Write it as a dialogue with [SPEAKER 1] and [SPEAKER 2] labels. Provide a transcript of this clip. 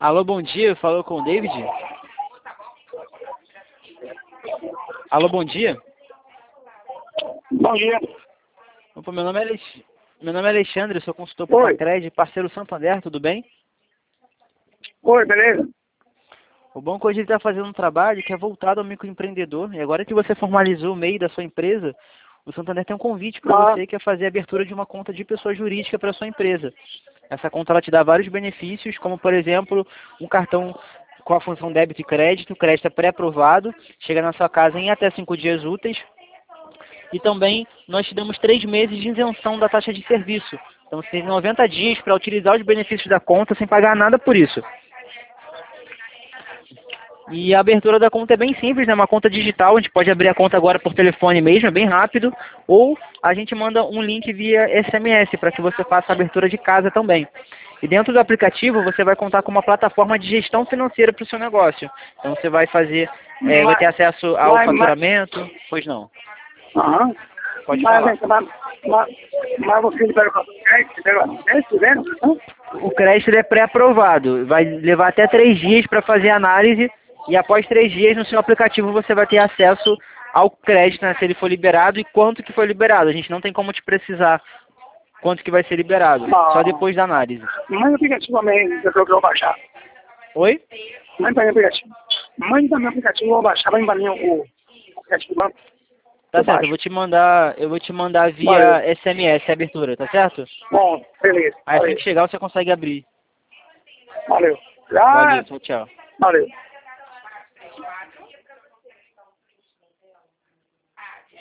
[SPEAKER 1] Alô, bom dia, falou com o David? Alô, bom dia.
[SPEAKER 2] Bom dia.
[SPEAKER 1] Opa, meu nome é Alexandre, eu sou consultor por Cacred, parceiro Santander, tudo bem?
[SPEAKER 2] Oi, beleza?
[SPEAKER 1] O bom é que hoje ele está fazendo um trabalho que é voltado ao microempreendedor, e agora que você formalizou o MEI da sua empresa, o Santander tem um convite para você, que é fazer a abertura de uma conta de pessoa jurídica para a sua empresa. Essa conta ela te dá vários benefícios, como por exemplo, um cartão com a função débito e crédito, o crédito é pré-aprovado, chega na sua casa em até 5 dias úteis, e também nós te damos 3 meses de isenção da taxa de serviço. Então você tem 90 dias para utilizar os benefícios da conta sem pagar nada por isso. E a abertura da conta é bem simples, né? Uma conta digital, a gente pode abrir a conta agora por telefone mesmo, é bem rápido, ou a gente manda um link via SMS para que você faça a abertura de casa também. E dentro do aplicativo você vai contar com uma plataforma de gestão financeira para o seu negócio. Então você vai fazer, vai ter acesso ao faturamento. Pois não.
[SPEAKER 2] Aham.
[SPEAKER 1] Pode falar.
[SPEAKER 2] Mas você libera o crédito, vendo?
[SPEAKER 1] O crédito ele é pré-aprovado, vai levar até 3 dias para fazer a análise. E após 3 dias no seu aplicativo você vai ter acesso ao crédito, né, se ele for liberado e quanto que foi liberado. A gente não tem como te precisar quanto que vai ser liberado, só depois da análise.
[SPEAKER 2] Manda o aplicativo também, eu vou baixar.
[SPEAKER 1] Oi?
[SPEAKER 2] Manda para mim o aplicativo. Manda para mim o aplicativo, eu vou baixar, vai para mim o aplicativo do banco.
[SPEAKER 1] Tá certo, eu vou te mandar via SMS a abertura, tá certo?
[SPEAKER 2] Bom, beleza.
[SPEAKER 1] Aí assim que chegar você consegue abrir.
[SPEAKER 2] Valeu.
[SPEAKER 1] Valeu, tchau, tchau.
[SPEAKER 2] Valeu.